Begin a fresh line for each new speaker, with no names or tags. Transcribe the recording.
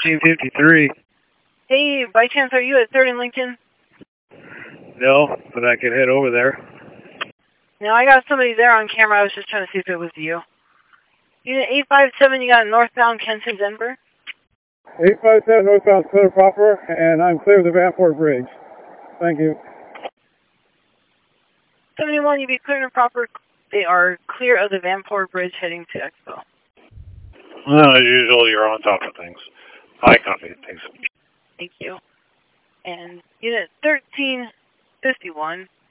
1353.
Hey, by chance, are you at 3rd and Lincoln?
No, but I could head over there.
No, I got somebody there on camera. I was just trying to see if it was you. Unit 857, you got northbound Kenton, Denver?
857 northbound Center proper, and I'm clear of the Vanport Bridge. Thank you.
71, you be clear and proper. They are clear of the Vanport Bridge heading to Expo.
Well, usually you're on top of things. I copy things.
Thank you. And Unit 1351,